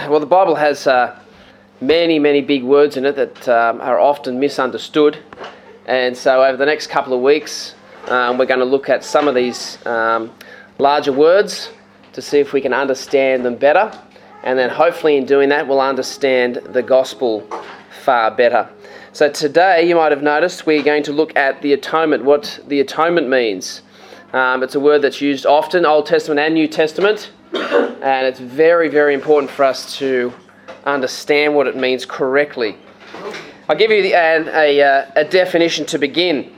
Well, the Bible has many, many big words in it that are often misunderstood. And so over the next couple of weeks, we're going to look at some of these larger words to see if we can understand them better. And then hopefully in doing that, we'll understand the gospel far better. So today, you might have noticed, we're going to look at the atonement, what the atonement means. It's a word that's used often, Old Testament and New Testament. And it's very, very important for us to understand what it means correctly. I'll give you a definition to begin.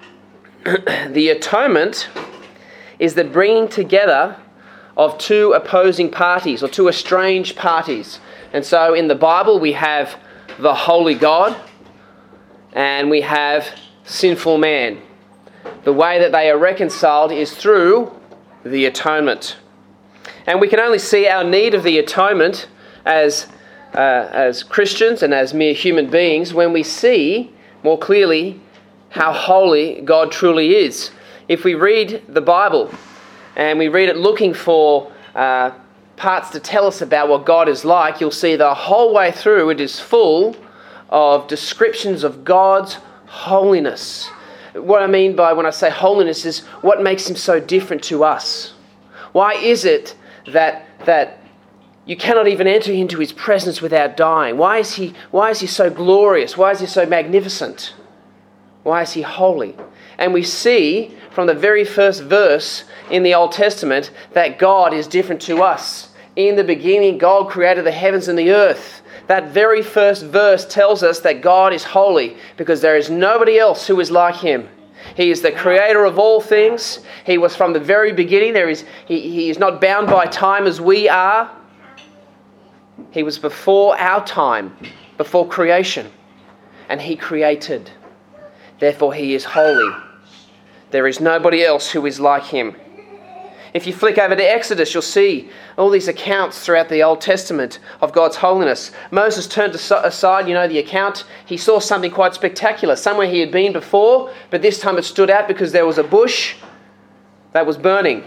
The atonement is the bringing together of two opposing parties or two estranged parties. And so in the Bible we have the holy God and we have sinful man. The way that they are reconciled is through the atonement. And we can only see our need of the atonement as Christians and as mere human beings when we see more clearly how holy God truly is. If we read the Bible and we read it looking for parts to tell us about what God is like, you'll see the whole way through it is full of descriptions of God's holiness. What I mean by when I say holiness is what makes him so different to us. Why is it that you cannot even enter into his presence without dying? Why is he so glorious? Why is he so magnificent? Why is he holy? And we see from the very first verse in the Old Testament that God is different to us. In the beginning, God created the heavens and the earth. That very first verse tells us that God is holy because there is nobody else who is like him. He is the creator of all things. He was from the very beginning. He is not bound by time as we are. He was before our time, before creation. And he created. Therefore he is holy. There is nobody else who is like him. If you flick over to Exodus, you'll see all these accounts throughout the Old Testament of God's holiness. Moses turned aside, the account. He saw something quite spectacular. Somewhere he had been before, but this time it stood out because there was a bush that was burning.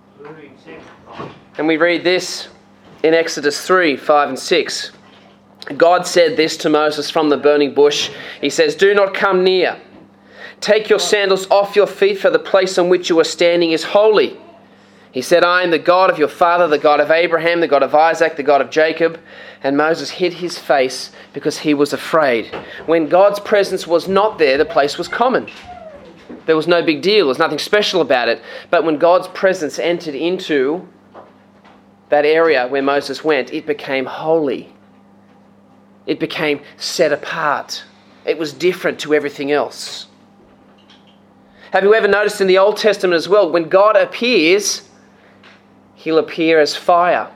And we read this in Exodus 3, 5 and 6. God said this to Moses from the burning bush. He says, "Do not come near. Take your sandals off your feet, for the place on which you are standing is holy. He said, I am the God of your father, the God of Abraham, the God of Isaac, the God of Jacob." And Moses hid his face because he was afraid. When God's presence was not there, the place was common. There was no big deal. There was nothing special about it. But when God's presence entered into that area where Moses went, it became holy. It became set apart. It was different to everything else. Have you ever noticed in the Old Testament as well, when God appears, he'll appear as fire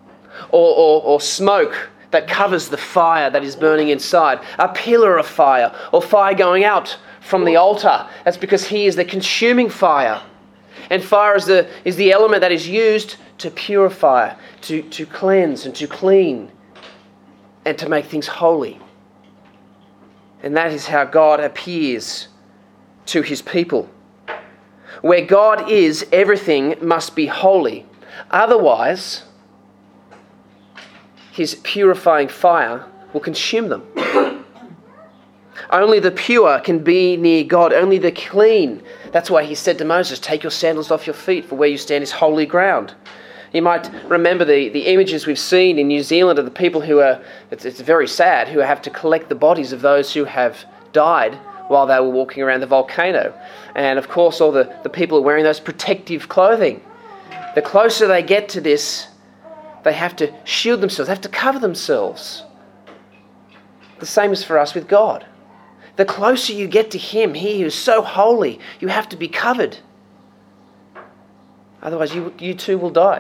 or smoke that covers the fire that is burning inside. A pillar of fire or fire going out from the altar. That's because he is the consuming fire. And fire is the element that is used to purify, to cleanse and to clean and to make things holy. And that is how God appears to his people. Where God is, everything must be holy. Otherwise, his purifying fire will consume them. Only the pure can be near God, only the clean. That's why he said to Moses, "Take your sandals off your feet, for where you stand is holy ground." You might remember the images we've seen in New Zealand of the people who are, it's very sad, who have to collect the bodies of those who have died while they were walking around the volcano. And of course all the people are wearing those protective clothing. The closer they get to this, they have to shield themselves, they have to cover themselves. The same is for us with God. The closer you get to him, he who is so holy, you have to be covered. Otherwise you too will die.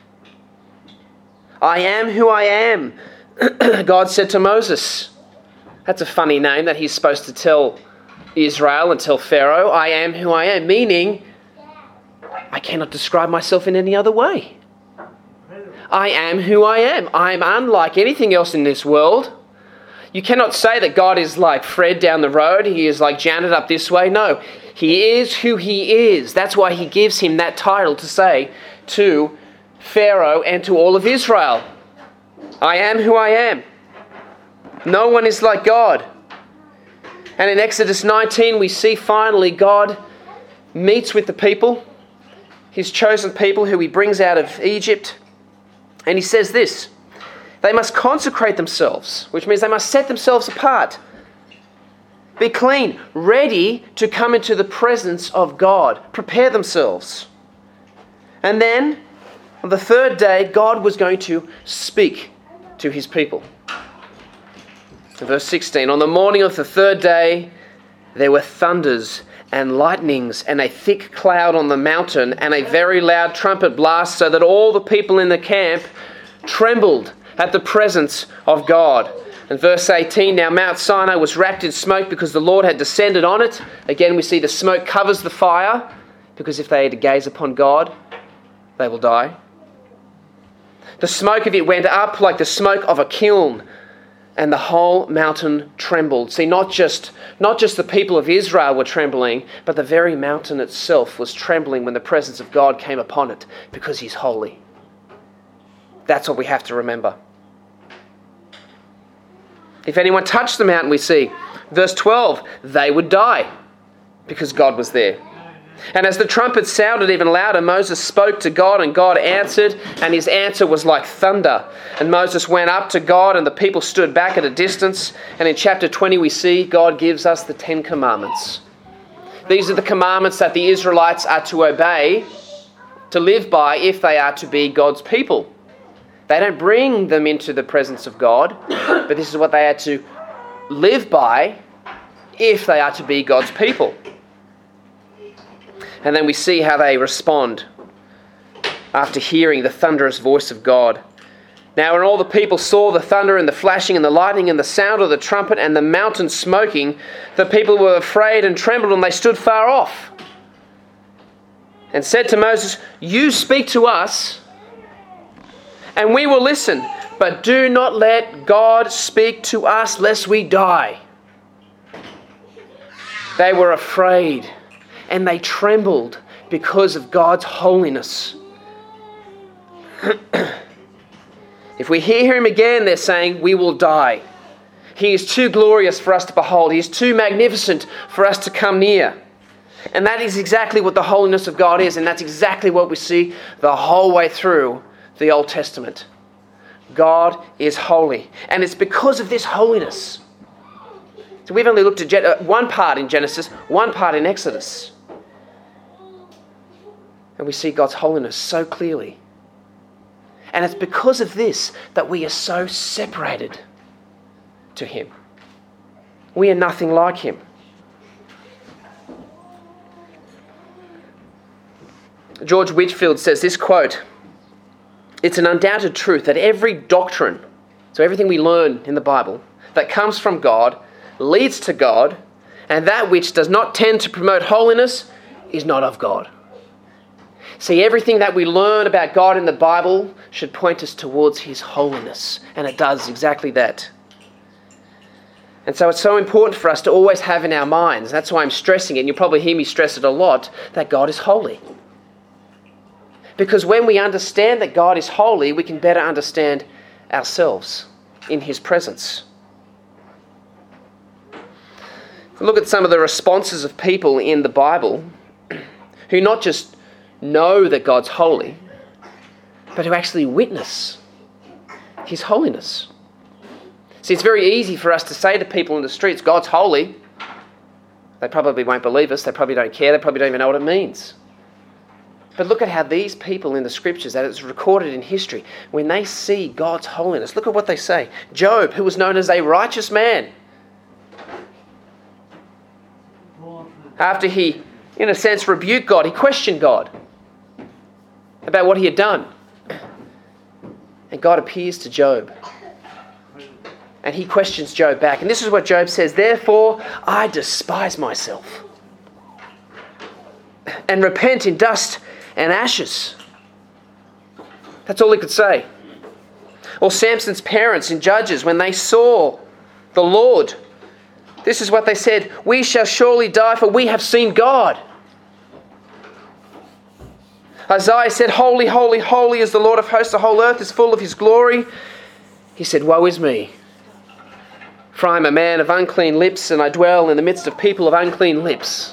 I am who I am, God said to Moses. That's a funny name that he's supposed to tell Israel and tell Pharaoh. I am who I am, meaning I cannot describe myself in any other way. I am who I am. I am unlike anything else in this world. You cannot say that God is like Fred down the road. He is like Janet up this way. No, he is who he is. That's why he gives him that title to say to Pharaoh and to all of Israel. I am who I am. No one is like God. And in Exodus 19, we see finally God meets with the people, his chosen people who he brings out of Egypt. And he says this: they must consecrate themselves, which means they must set themselves apart. Be clean, ready to come into the presence of God. Prepare themselves. And then, on the third day, God was going to speak to his people. In verse 16, on the morning of the third day, there were thunders and lightnings and a thick cloud on the mountain and a very loud trumpet blast, so that all the people in the camp trembled at the presence of God. In verse 18, now Mount Sinai was wrapped in smoke because the Lord had descended on it. Again, we see the smoke covers the fire, because if they had to gaze upon God, they will die. The smoke of it went up like the smoke of a kiln, and the whole mountain trembled. See, not just the people of Israel were trembling, but the very mountain itself was trembling when the presence of God came upon it, because he's holy. That's what we have to remember. If anyone touched the mountain, we see, verse 12, they would die because God was there. And as the trumpet sounded even louder, Moses spoke to God, and God answered, and his answer was like thunder. And Moses went up to God, and the people stood back at a distance. And in chapter 20 we see God gives us the 10 commandments. These are the commandments that the Israelites are to obey, to live by, if they are to be God's people. They don't bring them into the presence of God, but this is what they are to live by if they are to be God's people. And then we see how they respond after hearing the thunderous voice of God. Now when all the people saw the thunder and the flashing and the lightning and the sound of the trumpet and the mountain smoking, the people were afraid and trembled, and they stood far off and said to Moses, you speak to us, and we will listen, but do not let God speak to us lest we die. They were afraid and they trembled because of God's holiness. If we hear him again, they're saying, we will die. He is too glorious for us to behold. He is too magnificent for us to come near. And that is exactly what the holiness of God is, and that's exactly what we see the whole way through the Old Testament. God is holy, and it's because of this holiness. So we've only looked at one part in Genesis, one part in Exodus, and we see God's holiness so clearly. And it's because of this that we are so separated to him. We are nothing like him. George Whitefield says this quote: it's an undoubted truth that every doctrine, so everything we learn in the Bible, that comes from God, leads to God, and that which does not tend to promote holiness is not of God. See, everything that we learn about God in the Bible should point us towards his holiness, and it does exactly that. And so it's so important for us to always have in our minds, that's why I'm stressing it, and you'll probably hear me stress it a lot, that God is holy. Because when we understand that God is holy, we can better understand ourselves in his presence. Look at some of the responses of people in the Bible who not just know that God's holy, but who actually witness his holiness. See, it's very easy for us to say to people in the streets, God's holy. They probably won't believe us. They probably don't care. They probably don't even know what it means. But look at how these people in the scriptures, that it's recorded in history, when they see God's holiness, look at what they say. Job, who was known as a righteous man, after he, in a sense, rebuked God, he questioned God about what he had done. And God appears to Job. And he questions Job back. And this is what Job says: therefore, I despise myself and repent in dust and ashes. That's all he could say. Or Samson's parents in Judges, when they saw the Lord, this is what they said: we shall surely die, for we have seen God. Isaiah said, holy, holy, holy is the Lord of hosts. The whole earth is full of his glory. He said, "Woe is me, for I am a man of unclean lips, and I dwell in the midst of people of unclean lips."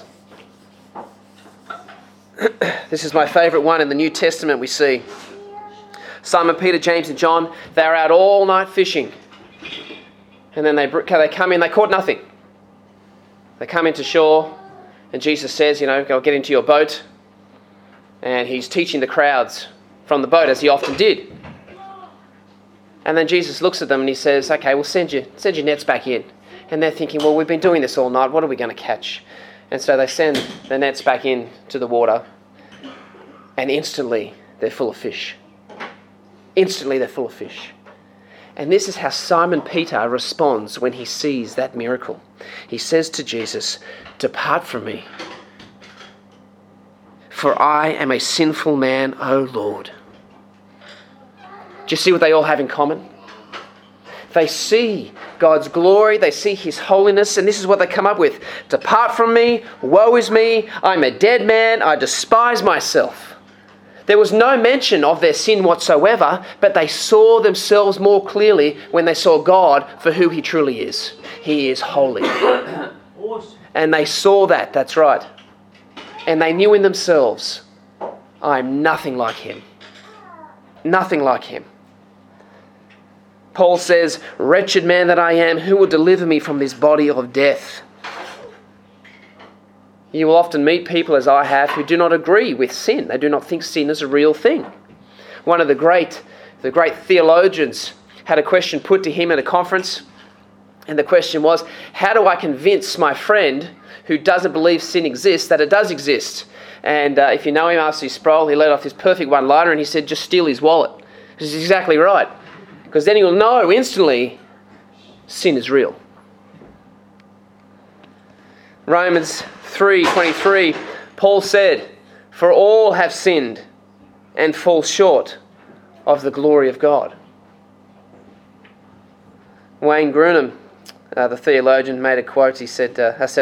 This is my favourite one in the New Testament we see. Simon, Peter, James and John, they're out all night fishing. And then they come in, they caught nothing. They come into shore, and Jesus says, go get into your boat. And he's teaching the crowds from the boat, as he often did. And then Jesus looks at them and he says, "Okay, we'll send your nets back in." And they're thinking, "Well, we've been doing this all night. What are we going to catch?" And so they send the nets back in to the water. And instantly, they're full of fish. Instantly, they're full of fish. And this is how Simon Peter responds when he sees that miracle. He says to Jesus, "Depart from me, for I am a sinful man, O Lord." Do you see what they all have in common? They see God's glory, they see his holiness, and this is what they come up with. "Depart from me, woe is me, I'm a dead man, I despise myself." There was no mention of their sin whatsoever, but they saw themselves more clearly when they saw God for who he truly is. He is holy. Awesome. And they saw that, that's right. And they knew in themselves, "I'm nothing like him. Nothing like him." Paul says, "Wretched man that I am, who will deliver me from this body of death?" You will often meet people, as I have, who do not agree with sin. They do not think sin is a real thing. One of the great theologians had a question put to him at a conference, and the question was, "How do I convince my friend who doesn't believe sin exists that it does exist?" And if you know him, R.C. Sproul, he let off this perfect one-liner and he said, "Just steal his wallet." This is exactly right. Because then he'll know instantly sin is real. Romans 3:23, Paul said, "For all have sinned and fall short of the glory of God." Wayne Grudem, the theologian, made a quote. He said,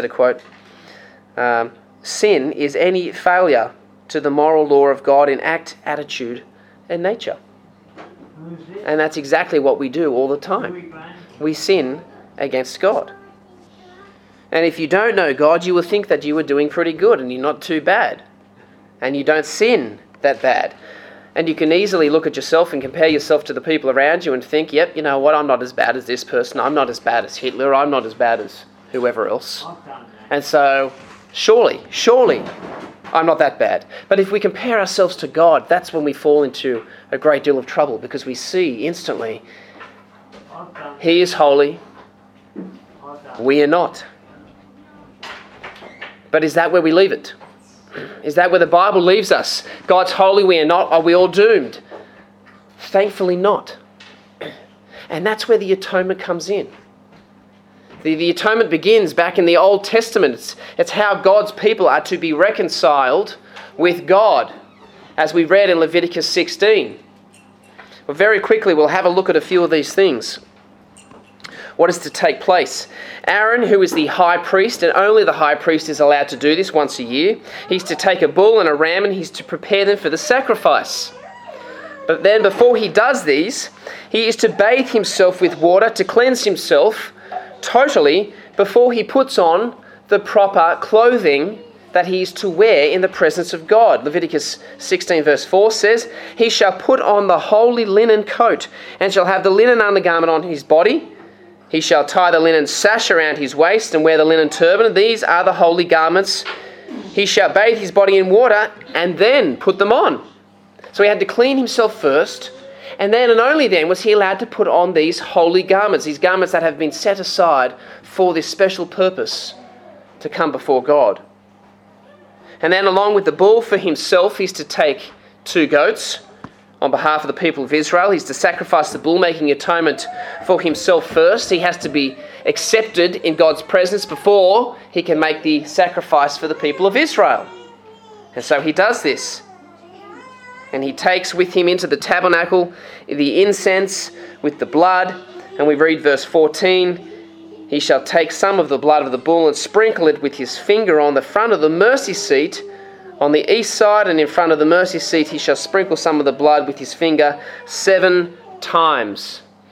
"Sin is any failure to the moral law of God in act, attitude, and nature." And that's exactly what we do all the time. We sin against God. And if you don't know God, you will think that you are doing pretty good and you're not too bad. And you don't sin that bad. And you can easily look at yourself and compare yourself to the people around you and think, "Yep, you know what, I'm not as bad as this person. I'm not as bad as Hitler. I'm not as bad as whoever else. And so, surely, I'm not that bad." But if we compare ourselves to God, that's when we fall into a great deal of trouble, because we see instantly he is holy, we are not. But is that where we leave it? Is that where the Bible leaves us? God's holy, we are not. Are we all doomed? Thankfully not. And that's where the atonement comes in. The atonement begins back in the Old Testament. It's how God's people are to be reconciled with God, as we read in Leviticus 16. Well, very quickly, we'll have a look at a few of these things. What is to take place? Aaron, who is the high priest, and only the high priest is allowed to do this once a year, he's to take a bull and a ram and he's to prepare them for the sacrifice. But then before he does these, he is to bathe himself with water to cleanse himself totally before he puts on the proper clothing that he is to wear in the presence of God. Leviticus 16 verse 4 says, "He shall put on the holy linen coat and shall have the linen undergarment on his body. He shall tie the linen sash around his waist and wear the linen turban. These are the holy garments. He shall bathe his body in water and then put them on." So he had to clean himself first, and then and only then was he allowed to put on these holy garments, these garments that have been set aside for this special purpose, to come before God. And then along with the bull for himself, he's to take 2 goats. On behalf of the people of Israel, he's to sacrifice the bull, making atonement for himself first. He has to be accepted in God's presence before he can make the sacrifice for the people of Israel. And so he does this. And he takes with him into the tabernacle the incense with the blood. And we read verse 14, "He shall take some of the blood of the bull and sprinkle it with his finger on the front of the mercy seat on the east side, and in front of the mercy seat he shall sprinkle some of the blood with his finger 7 times.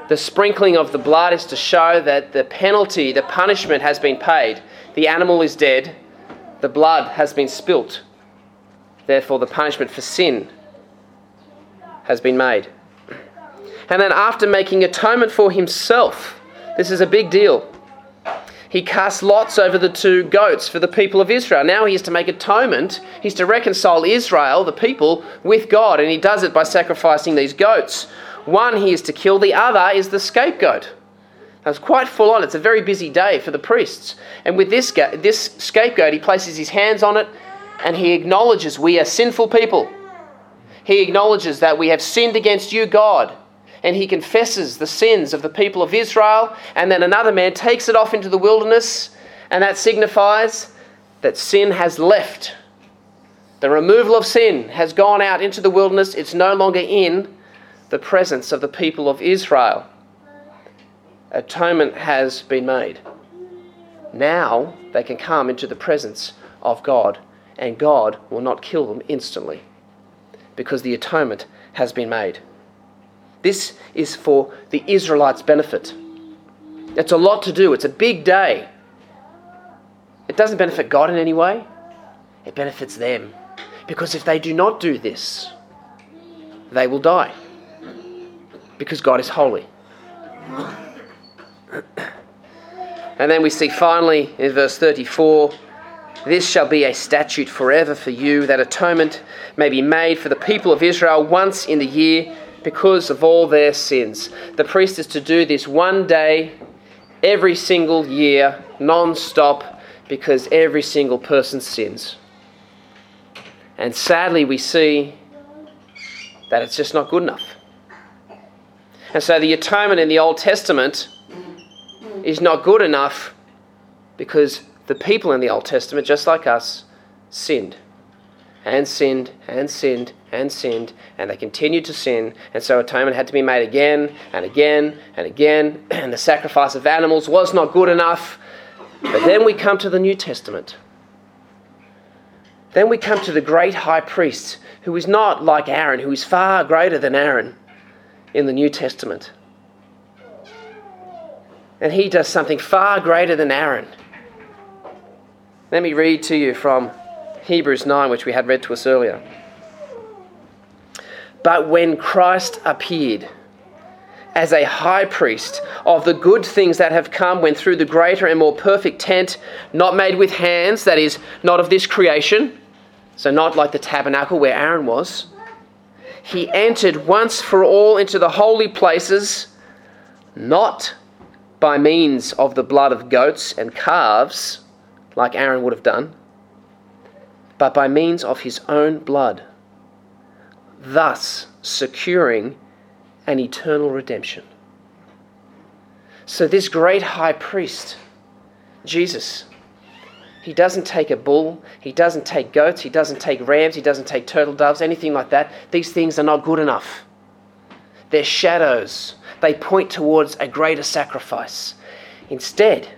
The sprinkling of the blood is to show that the penalty, the punishment has been paid. The animal is dead. The blood has been spilt. Therefore, the punishment for sin has been made. And then after making atonement for himself, this is a big deal. He cast lots over the two goats for the people of Israel. Now he is to make atonement. He's to reconcile Israel, the people, with God. And he does it by sacrificing these goats. One he is to kill. The other is the scapegoat. That's quite full on. It's a very busy day for the priests. And with this scapegoat, he places his hands on it and he acknowledges we are sinful people. He acknowledges that we have sinned against you, God. And he confesses the sins of the people of Israel, and then another man takes it off into the wilderness, and that signifies that sin has left. The removal of sin has gone out into the wilderness. It's no longer in the presence of the people of Israel. Atonement has been made. Now they can come into the presence of God, and God will not kill them instantly because the atonement has been made. This is for the Israelites' benefit. It's a lot to do. It's a big day. It doesn't benefit God in any way. It benefits them. Because if they do not do this, they will die. Because God is holy. And then we see finally in verse 34, this shall be a statute forever for you, that atonement may be made for the people of Israel once in the year, because of all their sins. The priest is to do this one day, every single year, non-stop, because every single person sins. And sadly, we see that it's just not good enough. And so the atonement in the Old Testament is not good enough because the people in the Old Testament, just like us, sinned. And sinned, and sinned, and sinned, and they continued to sin, and so atonement had to be made again, and again, and again, and the sacrifice of animals was not good enough. But then we come to the New Testament. Then we come to the great high priest, who is not like Aaron, who is far greater than Aaron in the New Testament. And he does something far greater than Aaron. Let me read to you from Hebrews 9, which we had read to us earlier. But when Christ appeared as a high priest of the good things that have come, when through the greater and more perfect tent, not made with hands, that is, not of this creation, so not like the tabernacle where Aaron was, he entered once for all into the holy places, not by means of the blood of goats and calves, like Aaron would have done, but by means of his own blood, thus securing an eternal redemption. So this great high priest, Jesus, he doesn't take a bull, he doesn't take goats, he doesn't take rams, he doesn't take turtle doves, anything like that. These things are not good enough. They're shadows. They point towards a greater sacrifice. Instead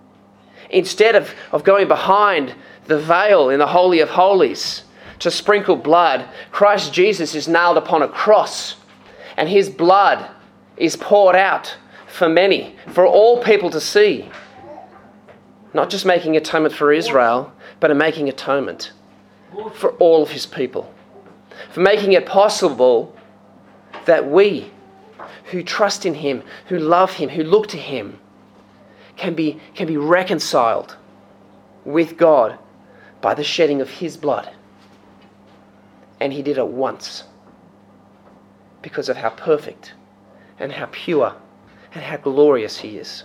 of going behind the veil in the Holy of Holies to sprinkle blood, Christ Jesus is nailed upon a cross, and his blood is poured out for many, for all people to see. Not just making atonement for Israel, but making atonement for all of his people. For making it possible that we, who trust in him, who love him, who look to him, can be reconciled with God by the shedding of his blood. And he did it once because of how perfect and how pure and how glorious he is.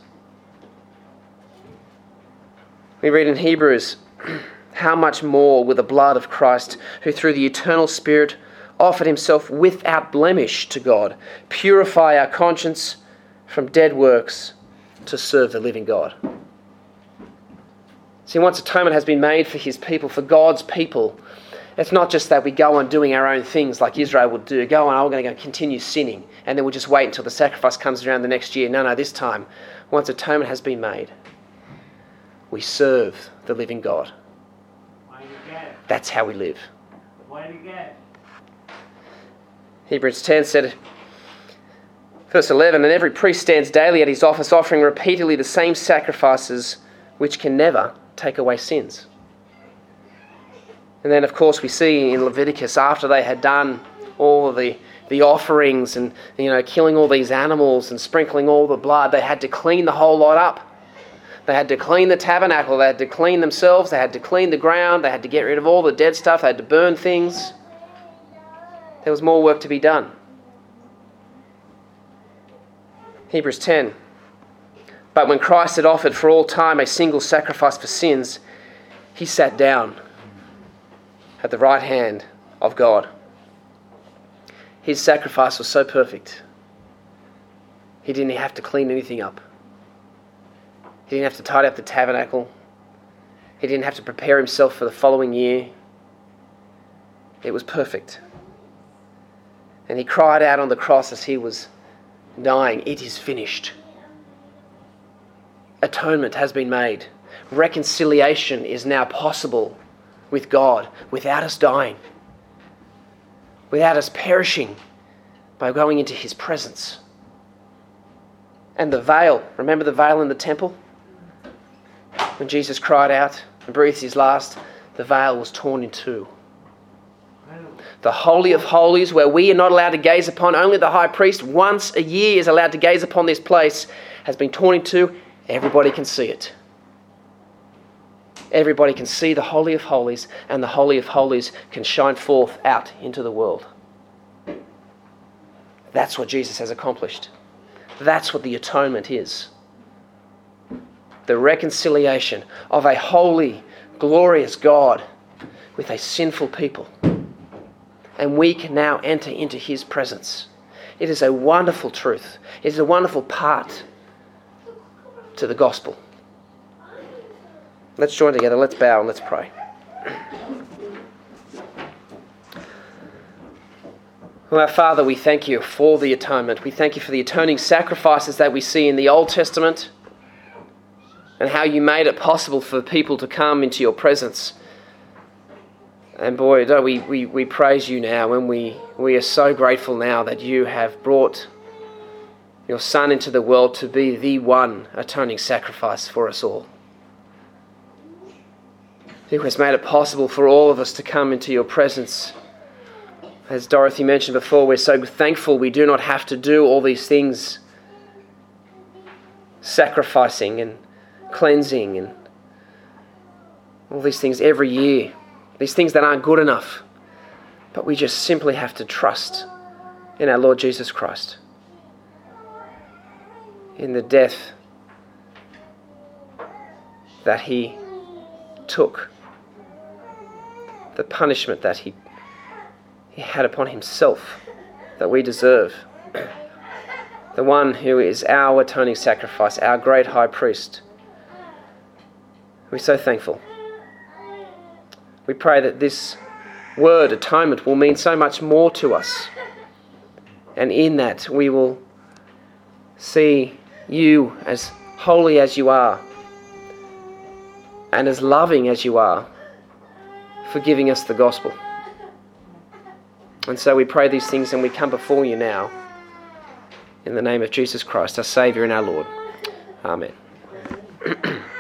We read in Hebrews, how much more will the blood of Christ, who through the eternal Spirit offered himself without blemish to God, purify our conscience from dead works to serve the living God. See, once atonement has been made for his people, for God's people, it's not just that we go on doing our own things like Israel would do. Go on, we're going to continue sinning, and then we'll just wait until the sacrifice comes around the next year. No, this time, once atonement has been made, we serve the living God. That's how we live. Hebrews 10 said, Verse 11, and every priest stands daily at his office, offering repeatedly the same sacrifices which can never take away sins. And then, of course, we see in Leviticus, after they had done all of the offerings and, killing all these animals and sprinkling all the blood, they had to clean the whole lot up. They had to clean the tabernacle, they had to clean themselves, they had to clean the ground, they had to get rid of all the dead stuff, they had to burn things. There was more work to be done. Hebrews 10. But when Christ had offered for all time a single sacrifice for sins, he sat down at the right hand of God. His sacrifice was so perfect. He didn't have to clean anything up. He didn't have to tidy up the tabernacle. He didn't have to prepare himself for the following year. It was perfect. And he cried out on the cross as he was dying, "It is finished." Atonement has been made. Reconciliation is now possible with God without us dying, without us perishing by going into his presence. And the veil, remember the veil in the temple? When Jesus cried out and breathed his last, the veil was torn in two. The Holy of Holies, where we are not allowed to gaze upon, only the high priest once a year is allowed to gaze upon this place, has been torn in two. Everybody can see it. Everybody can see the Holy of Holies, and the Holy of Holies can shine forth out into the world. That's what Jesus has accomplished. That's what the atonement is. The reconciliation of a holy, glorious God with a sinful people. And we can now enter into his presence. It is a wonderful truth. It is a wonderful part to the gospel. Let's join together, let's bow and let's pray. Well, our Father, we thank you for the atonement. We thank you for the atoning sacrifices that we see in the Old Testament and how you made it possible for people to come into your presence. And boy, don't we praise you now, and we are so grateful now that you have brought your Son into the world to be the one atoning sacrifice for us all, who has made it possible for all of us to come into your presence. As Dorothy mentioned before, we're so thankful we do not have to do all these things, sacrificing and cleansing and all these things every year, these things that aren't good enough. But we just simply have to trust in our Lord Jesus Christ, in the death that he took, the punishment that he had upon himself that we deserve. The one who is our atoning sacrifice, our great high priest. We're so thankful. We pray that this word, atonement, will mean so much more to us. And in that we will see you as holy as you are and as loving as you are for giving us the gospel. And so we pray these things and we come before you now in the name of Jesus Christ, our Saviour and our Lord. Amen.